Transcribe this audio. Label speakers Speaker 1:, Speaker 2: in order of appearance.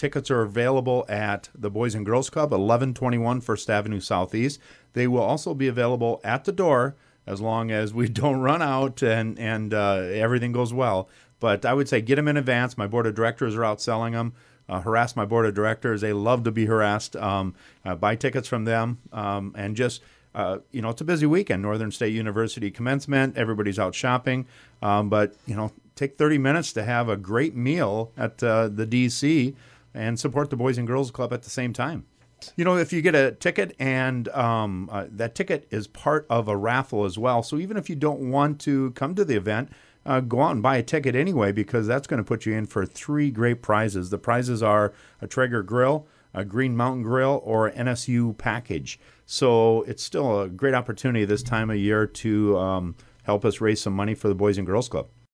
Speaker 1: tickets are available at the Boys and Girls Club, 1121 First Avenue Southeast. They will also be available at the door as long as we don't run out and everything goes well. But I would say get them in advance. My board of directors are out selling them. Harass my board of directors. They love to be harassed. Buy tickets from them. And just, it's a busy weekend. Northern State University commencement. Everybody's out shopping. But take 30 minutes to have a great meal at the DC and support the Boys and Girls Club at the same time. If you get a ticket and that ticket is part of a raffle as well. So even if you don't want to come to the event, go out and buy a ticket anyway, because that's going to put you in for 3 great prizes. The prizes are a Traeger grill, a Green Mountain Grill, or an NSU package. So it's still a great opportunity this time of year to help us raise some money for the Boys and Girls Club.